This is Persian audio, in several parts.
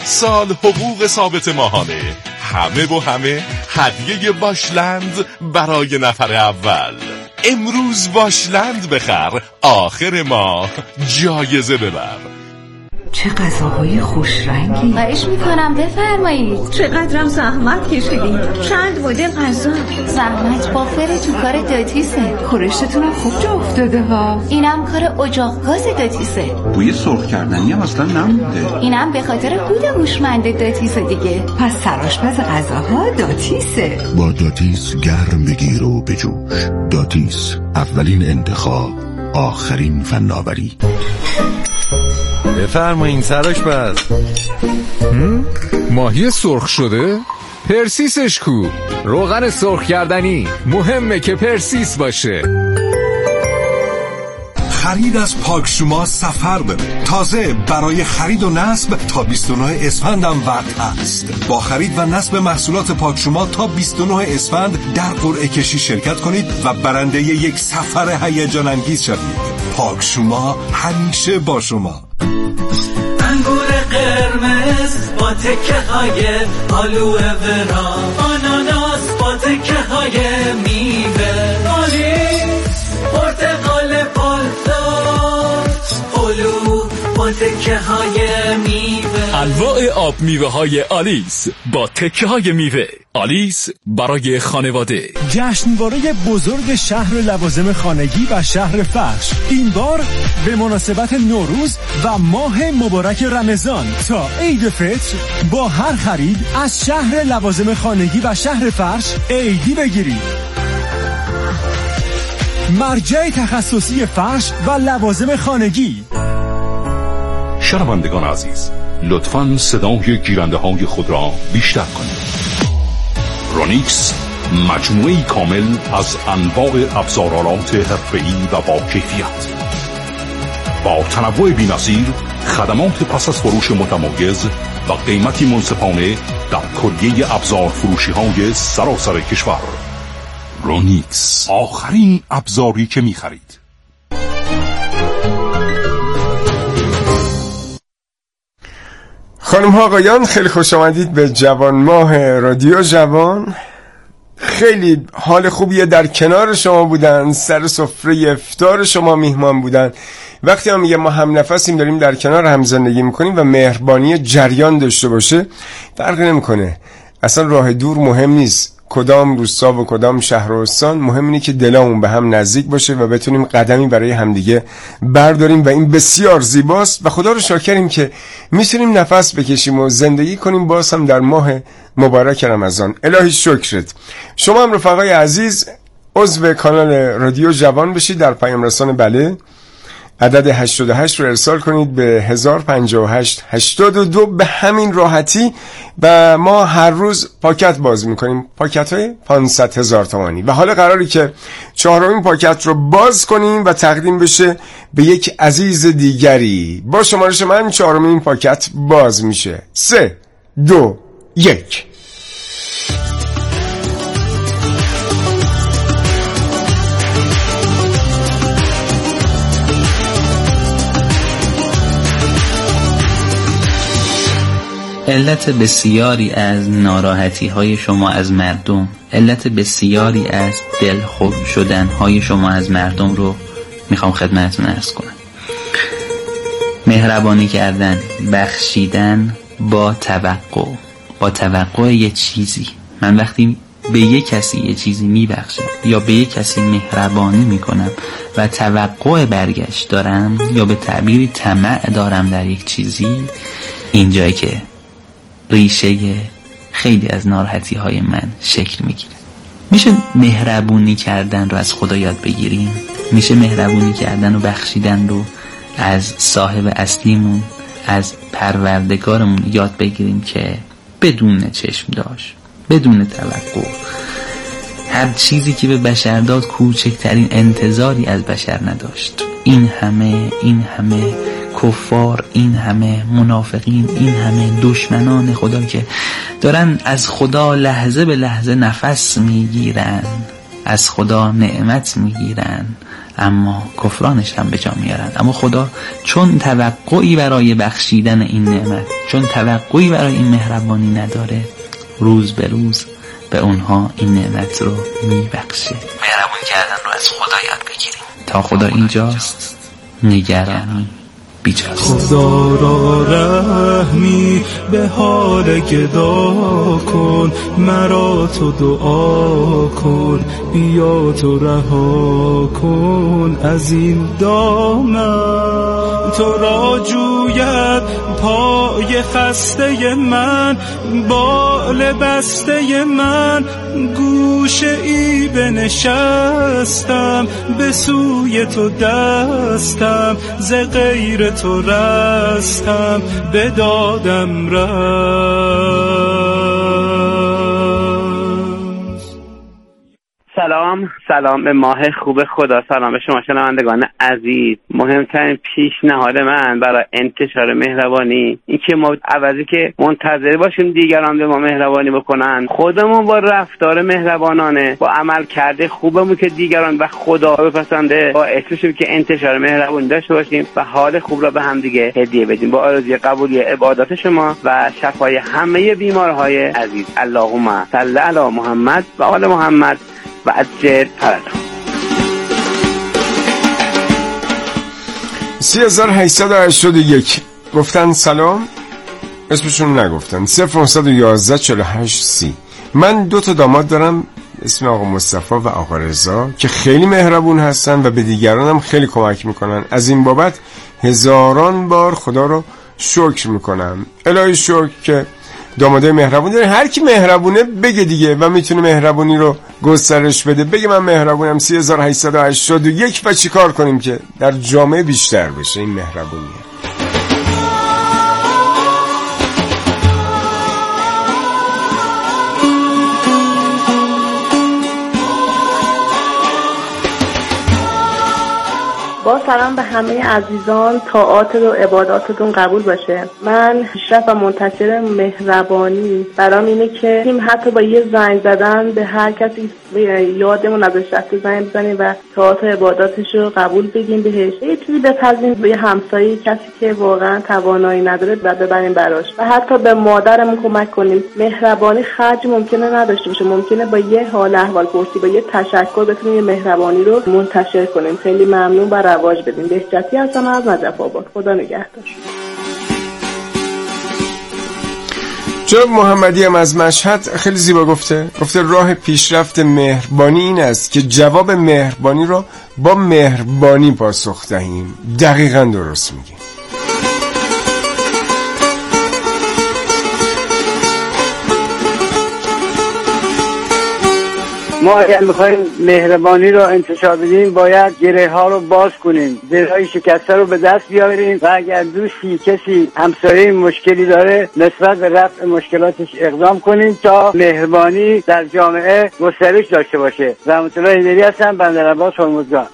سال حقوق ثابت ماهانه، همه و همه هدیه واشلند برای نفر اول. امروز واشلند بخر، آخر ماه جایزه ببر. چه غذاهای خوش رنگی. خواهش میکنم بفرمایید. چقدرم زحمت کشیدین. چند مدل غذا. زحمت بافر تو کار داتیسه. خورشتتونم خوب جا افتاده ها. اینم کار اجاق گاز داتیسه. بوی سرخ کردنی هم اصلا نمونده. اینم به خاطر بود هوشمند داتیسه دیگه. پس سرآشپز غذاها داتیسه. با داتیس گرم بگیر و بجوش. داتیس، اولین انتخاب، آخرین فناوری. بفرمایین سرآشپز. ماهی سرخ شده؟ پرسیسش کو؟ روغن سرخ کردنی مهمه که پرسیس باشه. خرید از پاکشوما سفر بره. تازه برای خرید و نصب تا 29 اسفند هم وقت هست. با خرید و نصب محصولات پاکشوما تا 29 اسفند در قرعه کشی شرکت کنید و برنده یک سفر هیجان انگیز شوید. پاکشوما همیشه با شما. انگور قرمز با تکه های آلوه ورا، آناناس با تکه های میوه، آلیس پرتقال پالتاش، هلو با تکه های میوه. انواع آب میوه های آلیس با تکه های میوه. آلیس برای خانواده. جشنواره بزرگ شهر لوازم خانگی و شهر فرش، این بار به مناسبت نوروز و ماه مبارک رمضان تا عید فطر با هر خرید از شهر لوازم خانگی و شهر فرش عیدی بگیرید. مرجع تخصصی فرش و لوازم خانگی. شنوندگان عزیز، لطفاً صدای گیرنده های خود را بیشتر کنید. رونیکس، مجموعه‌ای کامل از انواع ابزارآلات حرفه‌ای و با کیفیت، با تنوع بی‌نظیر، خدمات پس از فروش متمایز و قیمتی منصفانه در کلیه ابزار فروشی‌های سراسر کشور. رونیکس، آخرین ابزاری که می‌خرید. خانم ها آقایان، خیلی خوش آمدید به جوان ماه رادیو جوان. خیلی حال خوبیه در کنار شما بودن، سر سفره افطار شما میهمان بودن. وقتی هم میگه ما هم نفسیم داریم در کنار هم زندگی میکنیم و مهربانی جریان داشته باشه، فرقی نمیکنه. اصلا راه دور مهم نیست، کدام روستا و کدام شهر و استان، مهم اینه که دلامون به هم نزدیک باشه و بتونیم قدمی برای همدیگه برداریم و این بسیار زیباست و خدا رو شاکریم که میتونیم نفس بکشیم و زندگی کنیم باز هم در ماه مبارک رمضان. الهی شکرت. شما هم رفقای عزیز عضو کانال رادیو جوان بشید، در پیام رسان بله عدد 88 رو ارسال کنید به 105882 به همین راحتی و ما هر روز پاکت باز میکنیم، پاکت های 500,000 تومانی و حالا قراری که 4مین پاکت رو باز کنیم و تقدیم بشه به یک عزیز دیگری. با شمارش من 4مین پاکت باز میشه. 3 2 1. علت بسیاری از ناراحتی های شما از مردم، علت بسیاری از دلخور شدن های شما از مردم رو میخوام خدمتتون عرض کنم. مهربانی کردن، بخشیدن با توقع یه چیزی. من وقتی به یه کسی یه چیزی میبخشم یا به یه کسی مهربانی میکنم و توقع برگشت دارم یا به تعبیری طمع دارم در یک چیزی، اینجایی که ریشه خیلی از ناراحتی های من شکل میگیره. میشه مهربونی کردن رو از خدا یاد بگیریم؟ میشه مهربونی کردن و بخشیدن رو از صاحب اصلیمون، از پروردگارمون یاد بگیریم که بدون چشم داشت، بدون توقع، هر چیزی که به بشر داد کوچکترین انتظاری از بشر نداشت. این همه کفار، این همه منافقین، این همه دشمنان خدا که دارن از خدا لحظه به لحظه نفس میگیرن، از خدا نعمت میگیرن، اما کفرانش هم به جا میارن. اما خدا چون توقعی برای بخشیدن این نعمت، چون توقعی برای این مهربانی نداره، روز به روز به اونها این نعمت رو میبخشه. مهربون کردن رو از خدا یاد بگیریم. تا خدا اینجاست، نگرانی بیچاره. خدا را رحمی به حال گدا کن، مرا تو دعا کن، بیا تو رها کن از این دامن. تو را جوید پای خسته من، بال بسته من، گوشه ای بنشستم، به سوی تو دستم، ز غیر تو رستم، به دادم سلام به ماه خوب خدا، سلام به شما شنوندگان عزیز. مهمترین پیشنهاد من برای انتشار مهربانی این که ما عوضی که منتظر باشیم دیگران به ما مهربانی بکنن، خودمون با رفتار مهربانانه، با عمل کرده خوبمون که دیگران و خدا بپسنده، باعث بشیم که انتشار مهربانی داشته باشیم و حال خوب را به هم دیگه هدیه بدیم. با آرزوی قبولی عبادات شما و شفای همه بیمارهای عزیز. اللهم صل علی محمد و آل محمد و عجل فرجهم. 3881 گفتن سلام، اسمشون نگفتن. 0911 48 30. من 2 تا داماد دارم، اسم آقا مصطفی و آقا رضا، که خیلی مهربون هستن و به دیگران هم خیلی کمک میکنن. از این بابت هزاران بار خدا رو شکر میکنم. الهی شکر که داماده مهربون داره. هر کی مهربونه بگه دیگه و میتونه مهربونی رو گسترش بده، بگه من مهربونم. 3881 و چی کار کنیم که در جامعه بیشتر بشه این مهربونیه. با سلام به همه عزیزان، طاعات و عباداتتون قبول باشه. من پیشرفت و منتشر مهربانی برام اینه که حتی با یه زنگ زدن به هر کسی یادمون ازش رفته زنگ بزنیم و طاعات و عباداتش رو قبول بگیم بهش. یه چیزی بپذیم به یه همسایه، کسی که واقعا توانایی نداره و ببریم براش. و حتی به مادرمون کمک کنیم. مهربانی خرج ممکنه نداشته باشه، ممکنه با یه حال احوال پرسی، با یه تشکر بتونیم یه مهربانی رو منتشر کنیم. خیلی ممنون و رواج بدیم. بهجتی هستم از نجف آباد. خدا نگهدار. جناب محمدی هم از مشهد خیلی زیبا گفته راه پیشرفت مهربانی این است که جواب مهربانی رو با مهربانی پاسخ دهیم. دقیقاً درست میگی. ما اگر میخوایم مهربانی رو انتشار بدیم باید گره ها رو باز کنیم، درهای شکسته رو به دست بیاوریم و اگر دوستی کسی همسایه مشکلی داره نسبت به رفع مشکلاتش اقدام کنیم تا مهربانی در جامعه گسترش داشته باشه. رحمت الله هیدری هستم، بندرعباس هرمزگان.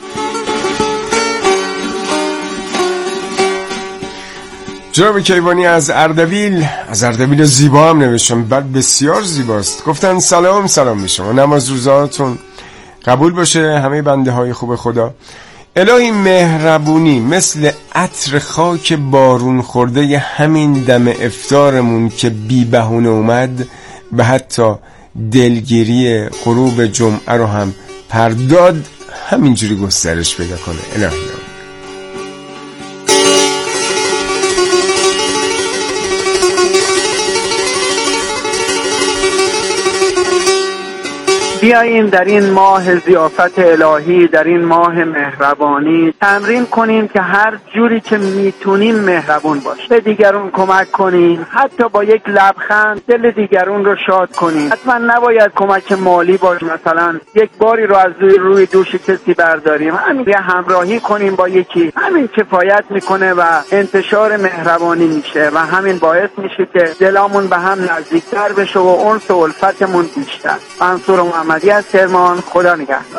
جناب کیوانی از اردبیل زیبا هم نوشتم، بعد بسیار زیباست. گفتن سلام به شما، نماز روزاتون قبول باشه همه بنده های خوب خدا. الهی مهربونی مثل عطر خاک بارون خورده همین دم افطارمون که بی بهونه اومد و حتی دلگیری غروب جمعه رو هم پرداد، همینجوری گسترش پیدا کنه. الهی بیاییم در این ماه ضیافت الهی، در این ماه مهربانی تمرین کنیم که هر جوری که میتونیم مهربون باشیم، به دیگرون کمک کنیم، حتی با یک لبخند دل دیگرون رو شاد کنیم. حتما نباید کمک مالی باشه، مثلا یک باری رو از روی دوش کسی برداریم، همین همراهی کنیم با یکی، همین کفایت میکنه و انتشار مهربانی میشه و همین باعث میشه که دلمون به هم نزدیکتر بشه و انس و الفتمون بیشتر. منصور محمدی از کرمان. خدا نگهدار.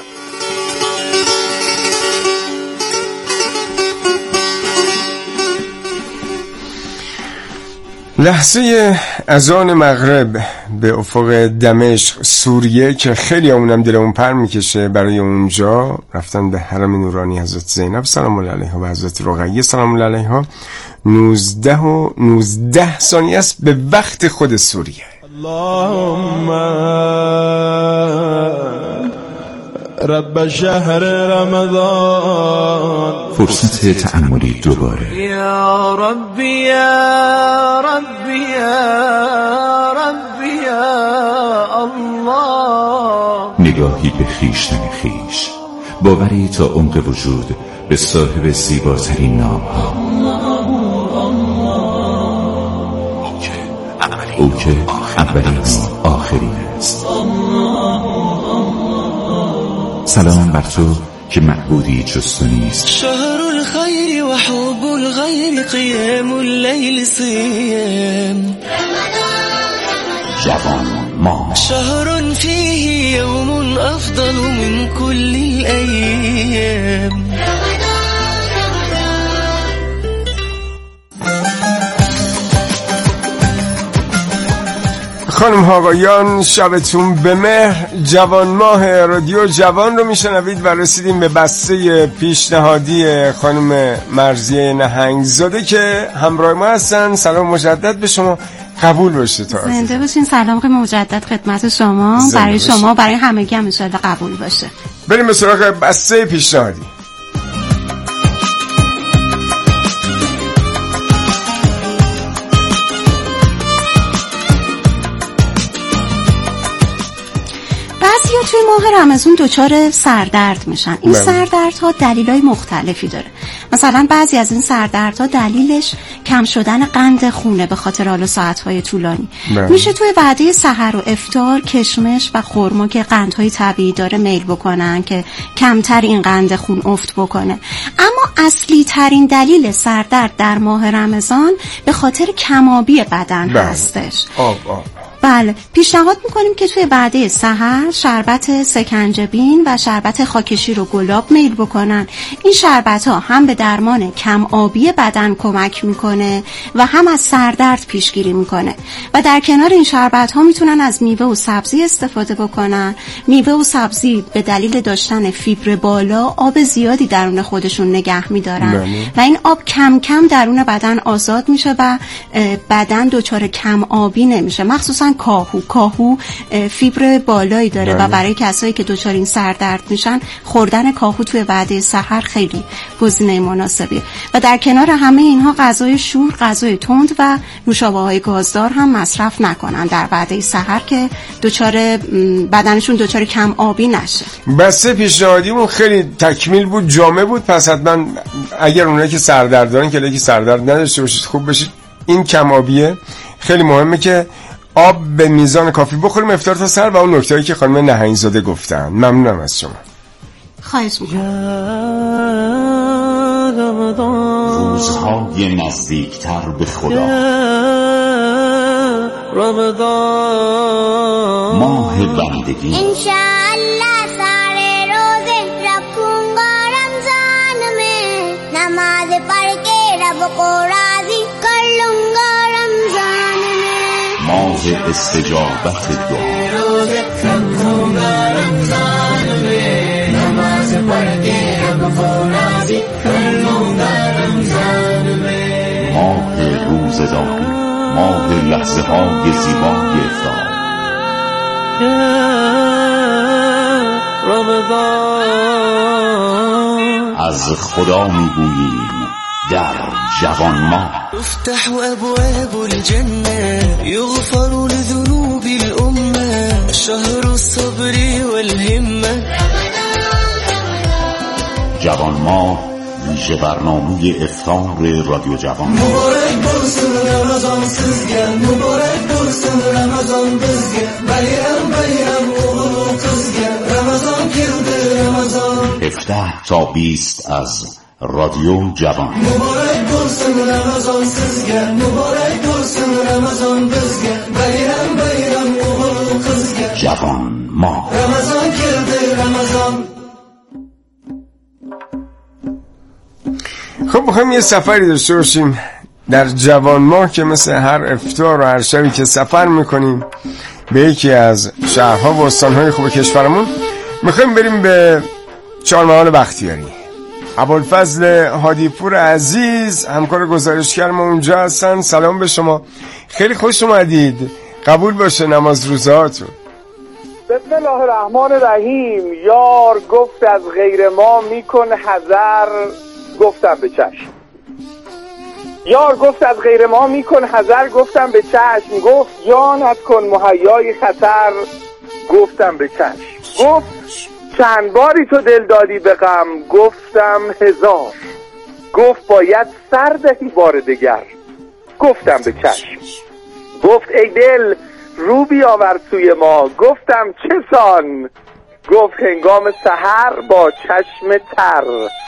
لحظه اذان مغرب به افق دمشق سوریه که خیلی همونم دلمون پر میکشه برای اونجا رفتن به حرم نورانی حضرت زینب سلام الله علیها و حضرت رقیه سلام الله علیها 19 ثانیه است به وقت خود سوریه. اللهم رب شهر رمضان. فرصت تأملی دوباره. یا ربی یا ربی یا ربی یا الله. نگاهی به خویشتن خویش، باوری تا عمق وجود به صاحب زیباترین نام‌ها. او که اولی است آخری است. سلام بر تو که معبودی جز تو نیست. شهر الخیر و حب الغیر قیام اللیل صیام. جوان ما. شهر فیه یوم افضل من کل الایام. خانم ها آقایان شبتون به مهر. جوان ماه رادیو جوان رو میشنوید و رسیدیم به بسته پیشنهادی خانم مرضیه نهنگزاده که همراه ما هستن. سلام مجدد به شما، قبول باشه. تا زنده باشین. سلام مجدد خدمت شما، برای شما برای همگی هم انشالله قبول باشه. بریم به سراغ بسته پیشنهادی. توی ماه رمضان دچار سردرد میشن. این سردردها دلایل مختلفی داره. مثلا بعضی از این سردردها دلیلش کم شدن قند خونه به خاطر حالا ساعت‌های طولانی. میشه توی وعده سحر و افطار کشمش و خرما که قندهای طبیعی داره میل بکنن که کمتر این قند خون افت بکنه. اما اصلی ترین دلیل سردرد در ماه رمضان به خاطر کم‌آبی بدن هستش. بله، پیشنهاد میکنیم که توی وعده سحر شربت سکنجبین و شربت خاکشیر و گلاب میل بکنن. این شربت ها هم به درمان کم آبی بدن کمک میکنه و هم از سردرد پیشگیری میکنه. و در کنار این شربت ها میتونن از میوه و سبزی استفاده بکنن. میوه و سبزی به دلیل داشتن فیبر بالا آب زیادی درون خودشون نگه میدارن و این آب کم کم درون بدن آزاد میشه و بدن دچار کم آبی نمیشه. مخصوصا کاهو فیبر بالایی داره و برای کسایی که دچار این سردرد میشن خوردن کاهو توی وعده سحر خیلی گزینه مناسبیه. و در کنار همه اینها غذای شور، غذای تند و نوشابه‌های گازدار هم مصرف نکنن در وعده سحر که بدنشون دچار کم آبی نشه. بسته پیشنهادیمون خیلی تکمیل بود، جامع بود. پس حتما اگر اونایی که سردرد دارن که سردرد نداشته باشید خوب بشید. این کم آبیه خیلی مهمه که آب به میزان کافی بخوریم افطار تا سحر و اون نکته‌ای که خانم نهنگزاده گفتن. ممنونم از شما. خواهش می‌کنم. روزهای نزدیکتر به خدا. رمضان ماه بندگی. انشاءالله سارے روزے رکھوں گا رمضان میں نماز پڑھ کے رب کو راضی کر لوں گا رمضان میں. ماه استجابت دعا. روزے رکھوں گا رمضان میں نماز پڑھ کے رب کو راضی کر لوں گا رمضان میں. ماه روزه‌داری، ماه لحظه های زیبای افطار. رمضان از خدا میگوییم در جوان ماه. تفتح ابواب الجنه یغفر لذنوب الامه شهر الصبر والهمه. جوان ماه ویژه برنامه افطار رادیو جوان. مبارک بولسون رمضان sizga مبارک بولسون رمضان bizga bayram bayram o'g'il qizga رمضان keldi رمضان. 17 تا 20 از رادیو جوان. مبارک بولسون رمضان sizga مبارک بولسون رمضان bizga bayram bayram o'g'il qizga جوان ماه. رمضان keldi رمضان. خب میخوایم یه سفری داشته باشیم در جوان ماه که مثل هر افطار و هر شبی که سفر میکنیم به یکی از شهرها و استانهای خوب کشورمون، میخوایم بریم به چهارمحال بختیاری. ابوالفضل هادیپور عزیز همکار گزارشگر ما اونجا هستن. سلام به شما، خیلی خوش اومدید. قبول باشه نماز روزهاتون. بسم الله الرحمن الرحیم. یار گفت از غیر ما میکن حذر، گفتم به چشم. یار گفت از غیر ما میکن حذر، گفتم به چشم. گفت جانت کن مهیای خطر، گفتم به چشم. گفت چند باری تو دل دادی به غم، گفتم 1000. گفت باید سر دهی بار دگر، گفتم به چشم. گفت ای دل رو بیاور سوی ما، گفتم چه سان؟ گفت هنگام سحر با چشم تر،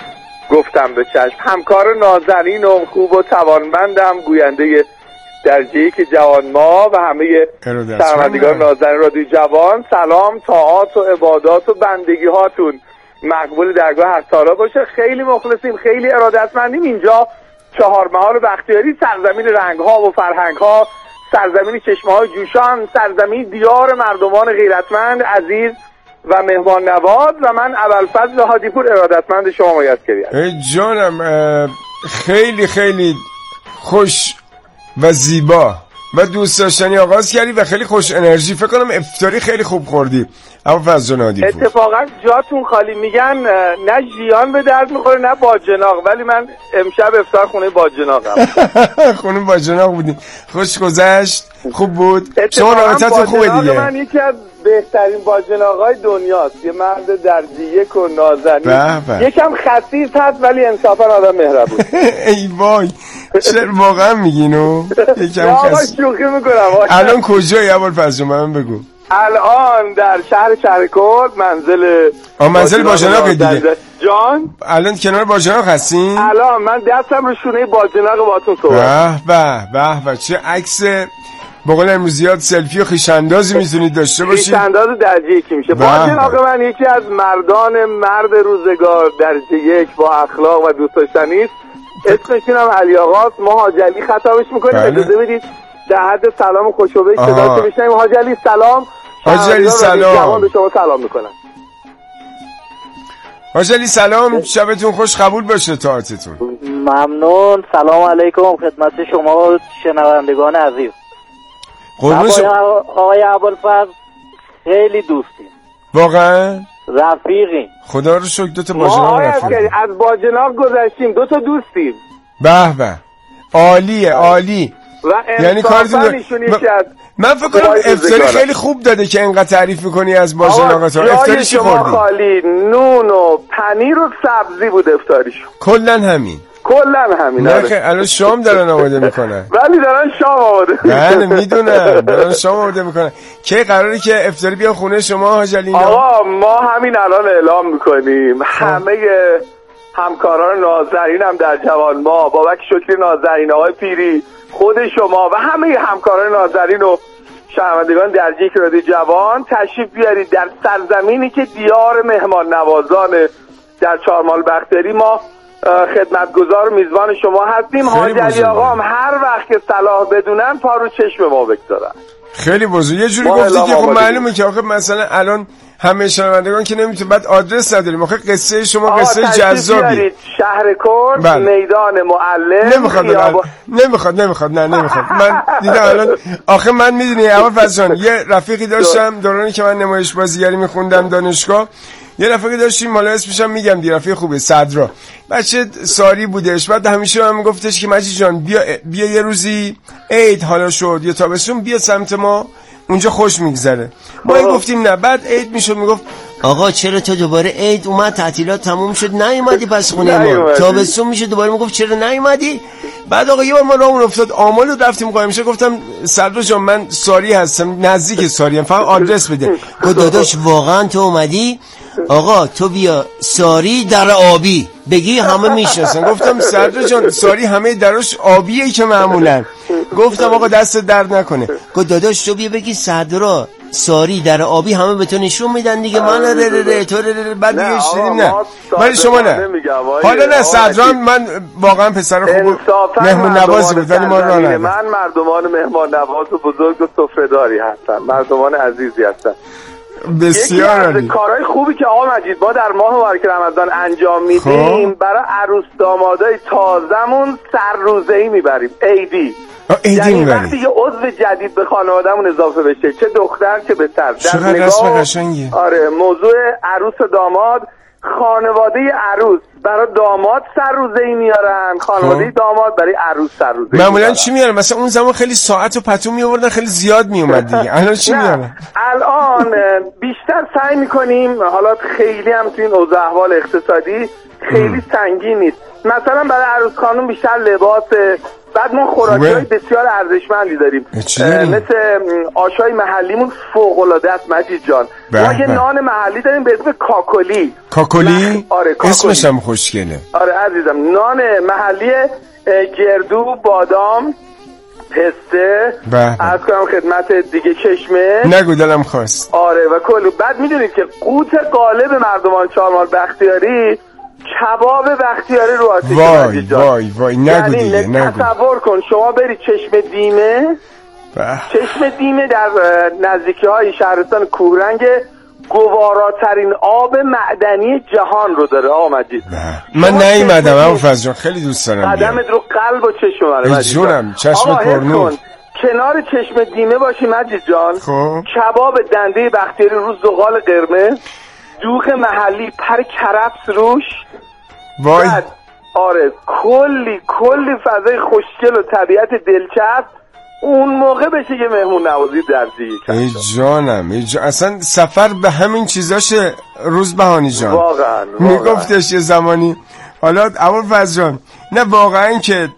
گفتم به چشم. همکار نازنین و خوب و توانمندم، گوینده درجه یک جوان ما و همه شنوندگان نازنین رادیو جوان، سلام، طاعات و عبادات و بندگی هاتون مقبول درگاه هر سالا باشه. خیلی مخلصیم، خیلی ارادتمندیم. اینجا چهارمحال بختیاری، سرزمین رنگ ها و فرهنگ ها، سرزمین چشمه های جوشان، سرزمین دیار مردمان غیرتمند، عزیز و مهمان نواز، و من ابوالفضل هادیپور ارادتمند شما مایسکری هستم. ای جانم، خیلی خیلی خوش و زیبا و دوست داشتنی آغاز کردی و خیلی خوش انرژی. فکر کنم افطاری خیلی خوب خوردی ابوالفضل هادیپور. اتفاقا جاتون خالی. میگن نه ژیان به درد میخوره نه باجناق، ولی من امشب افطار خونه باجناقم. خونه باجناق بودی، خوش گذشت، خوب بود. شما رابطتون خوبه دیگه. من یکی از بهترین باجناقای دنیاست، یه مرد درجه یک و نازنین، یکم خسیس هست ولی انصافا آدم مهربون. ای وای، چرا واقعا میگینو؟ یکم خسیس. شوخی میکنم. الان کجایی ابوالفضل؟ من بگو. الان در شهر شهرکرد، منزل باجناق دیگه. جان الان کنار باجناق هستین؟ الان من دستم رو شونه باجناق باهاتون صحبت. به چه عکس به قول امروزیات سلفی و خویش‌اندازی میتونید داشته باشید. خویش‌انداز درجه یکی میشه. باجناق من یکی از مرد روزگار درجه یک با اخلاق و دوست داشتنی است. اسمش هم علی آقاست. ما حاج علی خطابش میکنیم. اجازه بدید در حد سلام و خوشوبه صداتو بشنویم. حاج علی سلام. حاج علی سلام. به شما سلام میکنم. حاج علی سلام، شبتون خوش، قبول باشه طاعتتون. ممنون. سلام علیکم خدمت شما و شنوندگان عزیز. آقای ابوالفضل خیلی دوستیم. واقعا؟ رفیقیم. خدا رو شکر. دو تا باجناق رفیقیم. از باجناق گذشتیم، دو تا دوستیم. به عالی. یعنی کارتون من فکر کنم افطاری خیلی خوب داده که اینقدر تعریف میکنی از باجناقات. افطاری چی خوردی؟ خالی نون و پنیر و سبزی بود افطاریشون. کلا همین. نه خیلی الان شام دارن آماده میکنن. ولی دارن شام آماده میکنن. بله میدونم دارن شام آماده میکنن. کی قراره که افطاری بیان خونه شما حاج علی؟ آقا ما همین الان اعلام میکنیم. همه همکاران نازنین هم در جوان ما، بابک شکری نازنین، آقای پیری، خود شما و همه همکاران نازنین و شنوندگان درجه یک رادیو جوان تشریف بیارید در سرزمینی که دیار مهمان نوازان در چهارمحال بختیاری. ما خدمتگزار و میزبان شما هستیم. حاج علی آقا هم هر وقت که صلاح بدونن پا رو چشم ما بگذارن. خیلی بزرگ. یه جوری گفتی که خب معلومه که آخه مثلا الان همه شنوندگان که نمیتونه، بعد آدرس نداریم. آخه قصه شما قصه جذابی. شهرکرد، میدان معلم، نمیخواد. من دیدم الان. آخه من میدونی ابوالفضل جان، یه رفیقی داشتم دورانی که من نمایش بازیگری میخوندم دانشگاه. یه رفیقی داشتیم، حالا اسمش هم میگم دی، رفیق خوبه، صدرا، بچه ساری بودش. بعد همیشه هم میگفتش که مجید جان بیا یه روزی عید حالا شد یا تابستون بیا سمت ما، اونجا خوش میگذره. ما گفتیم نه. بعد عید میشد میگفت آقا چرا تا دوباره عید اومد، تعطیلات تموم شد نیومدی پس خونه ما؟ تابستون میشه دوباره میگفت چرا نیومدی؟ بعد آقا یه بار ما راهمون افتاد آمال رو رفتیم قائمشه. گفتم صدر جان من ساری هستم، نزدیک ساریم، فقط آدرس بده. گفت داداش واقعا تو اومدی؟ آقا تو بیا ساری در آبی بگی همه میشناسن. گفتم صدر جان ساری همه دراش آبیه که معمولا. گفتم آقا دست درد نکنه. گفت داداش تو بیا بگی صدرا ساری در آبی همه به تو نشون میدن دیگه. من تو بعد دیگه شدیم نه ولی شما نه. حالا نه صدران من واقعا پسر خوب مهمون نوازی بود ولی ما راه ندادیم. من مردمان مهمان نواز و بزرگ و سفره‌داری هستم، مردمان عزیزی هستن. بسیار عالی. کارهای خوبی که آقا مجید ما در ماه مبارک رمضان انجام میدیم برای عروس دامادای تازمون سرروزه‌ای میبریم، عیدی. یعنی وقتی یه عضو جدید به خانوادهمون اضافه بشه، چه دختر چه پسر، در نگاه آره موضوع عروس و داماد، خانواده عروس برای داماد سرروزه‌ای میارن، خانواده داماد برای عروس سرروزه‌ای معمولا چی میارن؟ مثلا اون زمان خیلی ساعت و پتو میآوردن، خیلی زیاد میومد دیگه. الان چی میارن؟ الان بیشتر سعی میکنیم، حالا خیلی هم تو این اوضاع احوال اقتصادی خیلی سنگین نیست، مثلا برای عروس خانم بیشتر لباس، بعد ما خوراکی‌های بسیار ارزشمندی داریم مثل آشای محلیمون فوق‌العاده است مجید جان. ما یه نان محلی داریم به اسم کاکلی. کاکلی؟ آره کاکلی. اسمش هم خوشگله. آره عزیزم، نان محلی گردو، بادام، پسته، از کنم خدمت دیگه کشمش. نگو دلم خواست. آره و کلو. بعد میدونید که قوت غالب مردمان چهارمار بختیاری کباب بختیاری رو آتیش. وای نگو دیگه نگو. تصور کن شما بری چشم دیمه در نزدیکی های شهرستان کوهرنگ گواراترین آب معدنی جهان رو داره آقا مجید. من نیومدم اما فضل جان خیلی دوست دارم قدمت رو قلب و چشم منه مجید جونم. چشم پرنور کنار چشم دیمه باشی مجید جان. کباب دنده بختیاری رو زغال قرمز، دوغ محلی پر کرفس روش. وای آره کلی فضای خوشگل و طبیعت دلچسب. اون موقع بشه یه مهمون نوازی درجه. ای جانم اصلا سفر به همین چیزاشه روزبهانی جان. واقعا میگفتش یه زمانی. حالا ابوالفضل جان نه واقعا که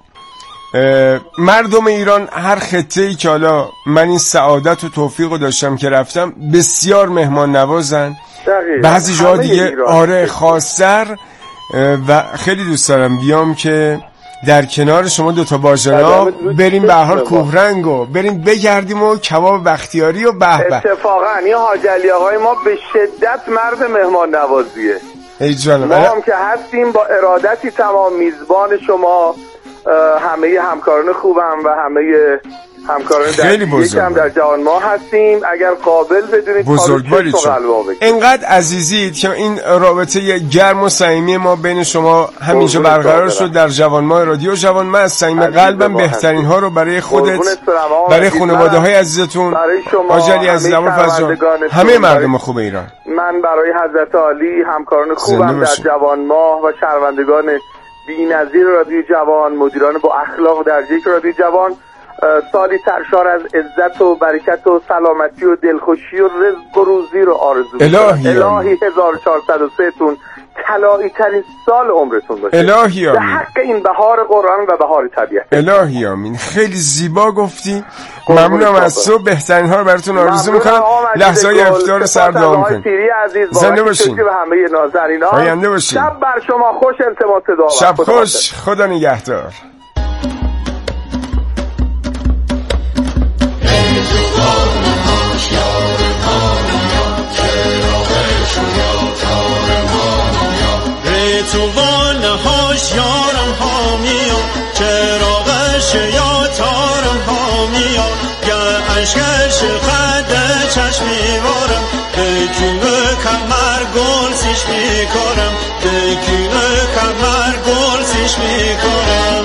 مردم ایران هر خطه‌ای که حالا من این سعادت و توفیق رو داشتم که رفتم بسیار مهمان نوازن. بعضی جا دیگه آره خاص‌تر و خیلی دوست دارم بیام که در کنار شما دوتا باجنا بریم به هر کوهرنگو بریم بگردیم و کباب بختیاری و به به. اتفاقا یه حاج علی آقای ما به شدت مرد مهمان نوازیه. ای جانم ما هم که هستیم با ارادتی تمام میزبان شما، همه همکاران خوبم و همه همکاران یکم در جوان ما هستیم. اگر قابل بدونید بزرگواری اینقدر عزیزید که این رابطه گرم و صمیمی ما بین شما همینجا برقرار شد در جوان ما رادیو جوان. من از صمیم قلبم بهترین ها رو برای خودت، برای خانواده های عزیزتون، آجلی عزیز، ابوالفضل، همه مردم خوب ایران. من برای حضرت عالی، همکاران خوبم در جوان ما و شهروندگان بی‌نظیر رادیو جوان، مدیران با اخلاق در یک رادیو جوان، سالی سرشار از عزت و برکت و سلامتی و دلخوشی و رزق و روزی رو آرزو الهی 1403 تون طلایی ترین سال عمرتون باشه. الهی به حق این بهار قرآن و بهار طبیعت. الهی آمین. خیلی زیبا گفتی. ممنونم از تو. بهترین ها رو براتون آرزو میکنم. لحظه های افطار سر دعا میکنم. زنده باشین. به همه نازنینان. پاینده باشین. شب بر شما خوش. التماس دعا. شب خوش. خدا نگهدار. توان هاش یارم ها میاد، چراغش یا تارم ها میاد، یا عشقش قد چشم میوارم، دکونه کمر گل سیش میکارم، دکونه کمر گل سیش میکارم.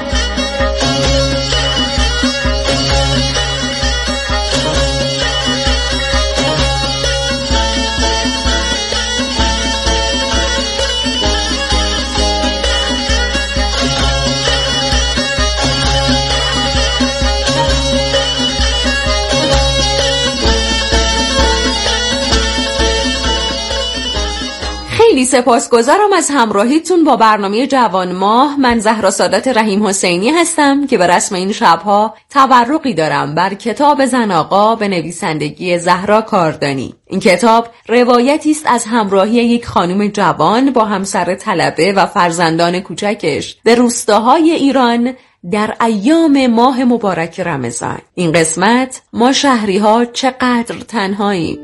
خیلی سپاسگزارم از همراهیتون با برنامه جوان ماه. من زهرا سادات رحیم حسینی هستم که به رسم این شبها تبرکی دارم بر کتاب زن آقا به نویسندگی زهرا کاردانی. این کتاب روایتی است از همراهی یک خانم جوان با همسر طلبه و فرزندان کوچکش به روستاهای ایران در ایام ماه مبارک رمضان. این قسمت ما شهری ها چقدر تنهاییم.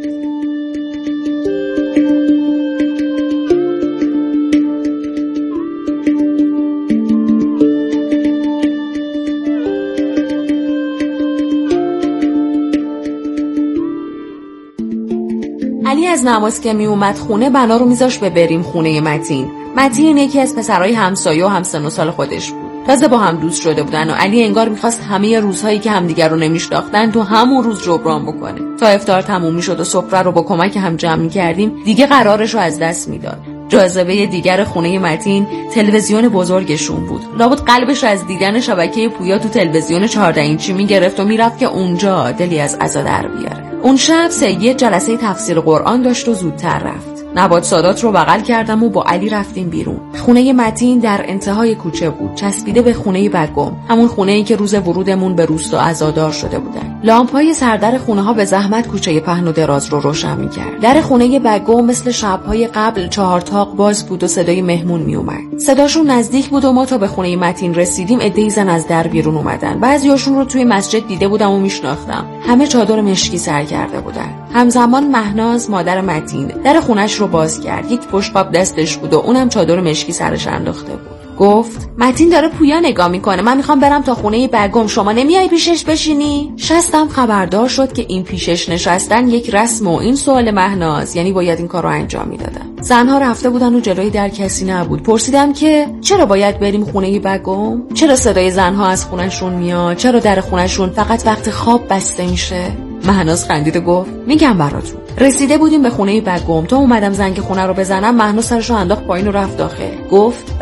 علی از نماز که می اومد خونه بنا رو میذاشت بریم خونه متین. متین یکی از پسرای همسایه و همسن و سال خودش بود. تازه با هم دوست شده بودن و علی انگار میخواست همه روزهایی که همدیگر رو نمیشناختن تو همون روز جبران بکنه. تا افطار تموم میشد و سفره رو با کمک هم جمع میکردیم دیگه قرارش رو از دست میداد. جاذبه دیگر خونه متین تلویزیون بزرگشون بود. لابد قلبش از دیدن شبکه پویا تو تلویزیون 14 اینچی میگرفت و میرفت که اونجا دلی از عزا در بیاره. اون شب سید جلسه تفسیر قرآن داشت و زودتر رفت. نبات سادات رو بغل کردم و با علی رفتیم بیرون. خونه متین در انتهای کوچه بود، چسبیده به خونه بگم، همون خونه‌ای که روز ورودمون به روستا عزادار شده بودن. لامپ‌های سردر خونه‌ها به زحمت کوچه پهن و دراز رو روشن می‌کرد. در خونه بگم مثل شب‌های قبل 4 تاق باز بود و صدای مهمون میومد. صداشون نزدیک بود و ما تا به خونه متین رسیدیم عده‌ای زن از در بیرون اومدن. بعضیاشون رو توی مسجد دیده بودم و میشناختم. همه چادر مشکی سر کرده بودن. همزمان مهناز مادر متین در خونش رو باز کرد. یک بشقاب دستش بود و اونم چادر مشکی سرش انداخته بود. گفت متین داره پویا نگاه میکنه، من میخوام برم تا خونه بگم، شما نمیای پیشش بشینی؟ شستم خبردار شد که این پیشش نشستن یک رسم و این سوال مهناز یعنی باید این کار رو انجام میدادم. زنها رفته بودن و جلوی در کسی نبود. پرسیدم که چرا باید بریم خونه بگم؟ چرا صدای زنها از خونهشون میاد؟ چرا در خونهشون فقط وقت خواب بسته میشه؟ مهناز خندید و گفت میگم براتون. رسیده بودیم به خونه بگم. تا اومدم زنگ خونه رو بزنم مهناز سرشو انداخت پایین و رفت داخل. گفت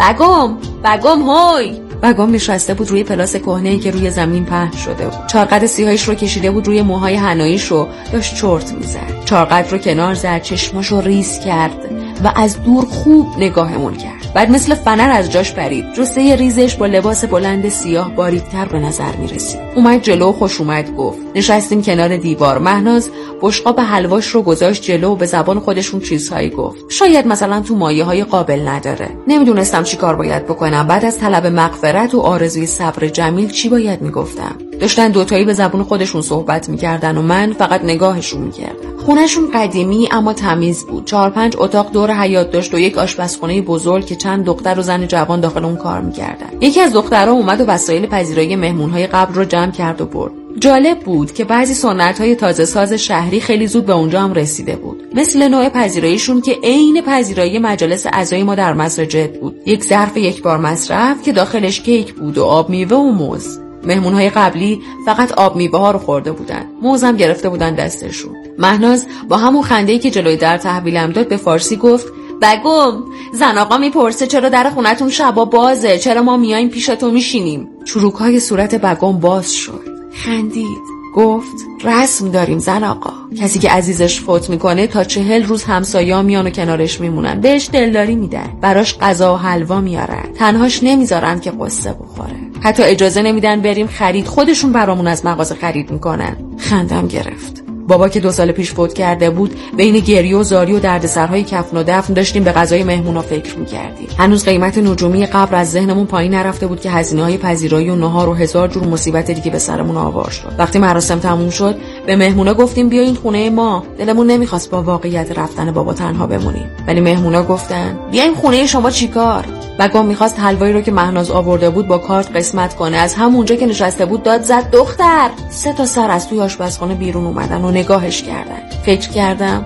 بگم هوی. بگم نشسته بود روی پلاس کهنه‌ای که روی زمین پهن شده بود. چارقد سیاهیش رو کشیده بود روی موهای حناییش رو داشت چرت میزد. چارقد رو کنار زد، چشماشو ریز کرد و از دور خوب نگاهمون کرد. بعد مثل فنر از جاش پرید. جثه ریزش با لباس بلند سیاه باریک‌تر به نظر می‌رسید. اومد جلو، خوش اومد گفت. نشستیم کنار دیوار. مهناز بشقاب حلواش رو گذاشت جلو و به زبان خودشون چیزهایی گفت. شاید مثلا تو مایه‌های قابل نداره. نمیدونستم چی کار باید بکنم. بعد از طلب مغفرت و آرزوی صبر جمیل چی باید میگفتم؟ داشتن دوتایی به زبان خودشون صحبت میکردن و من فقط نگاهشون میکردم. خونهشون قدیمی اما تمیز بود. 4-5 اتاق دور حیاط داشت و یک آشپزخونه بزرگ که چند دختر و زن جوان داخل اون کار میکردن. یکی از دخترها اومد و وسایل پذیرایی مهمونهای قبل رو جمع کرد و برد. جالب بود که بعضی سنت‌های تازه ساز شهری خیلی زود به اونجا هم رسیده بود. مثل نوع پذیراییشون که عین پذیرایی مجالس عزای ما در مساجد بود. یک ظرف یک بار مصرف که داخلش کیک بود و آب میوه و موز. مهمونهای قبلی فقط آب میوه ها رو خورده بودن. موزم گرفته بودن دستشون. مهناز با همون خنده‌ای که جلوی در تحویلم داد به فارسی گفت بگم زن آقا میپرسه چرا در خونتون شبا بازه، چرا ما میایم پیش تو میشینیم. چروک‌های صورت بگم باز شد. خندید. گفت رسم داریم زن آقا. کسی که عزیزش فوت میکنه تا 40 روز همسایه‌ها میان و کنارش میمونن. بهش دلداری میدن. براش غذا و حلوا میارن. تنهاش نمیذارن که قصه بخوره. حتی اجازه نمیدن بریم خرید. خودشون برامون از مغازه خرید میکنن. خندم گرفت. بابا که 2 سال پیش فوت کرده بود بین گریه و زاری و دردسرهای کفن و دفن داشتیم به غذای مهمونا فکر می‌کردیم. هنوز قیمت نجومی قبر از ذهنمون پایین نرفته بود که هزینه‌های پذیرایی و نهار و 1000 جور مصیبت دیگه به سرمون آوار شد. وقتی مراسم تموم شد به مهمونا گفتیم بیاین خونه ما. دلمون نمی‌خواست با واقعیت رفتن بابا تنها بمونیم. ولی مهمونا گفتن بیاین خونه شما چیکار؟ بگم می‌خواست حلوایی رو که مهناز آورده بود با کارت قسمت کنه. از همونجا که نشسته بود داد زد دختر. 3 تا سر از توی آشپزخونه بیرون اومدن و نگاهش کردن. فکر کردم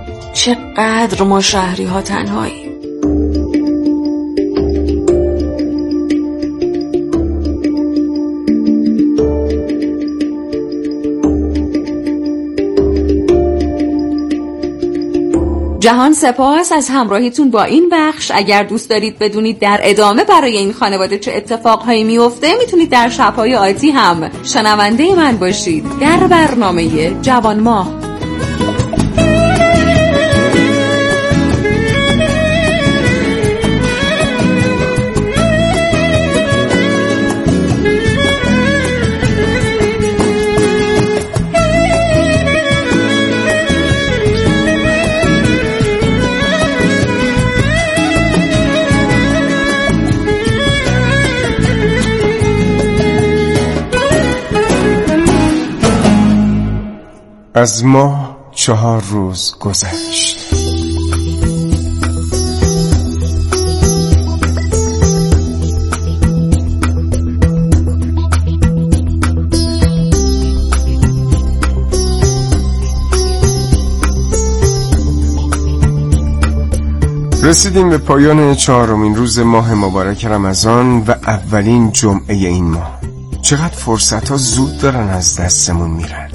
چقدر ما شهری ها تنهاییم. جهان سپاس از همراهیتون با این بخش. اگر دوست دارید بدونید در ادامه برای این خانواده چه اتفاقهایی میفته میتونید در شب‌های آتی هم شنونده من باشید در برنامه جوان ماه. از ماه 4 روز گذشت. رسیدیم به پایان 4مین روز ماه مبارک رمضان و اولین جمعه این ماه. چقدر فرصت ها زود دارن از دستمون میرن.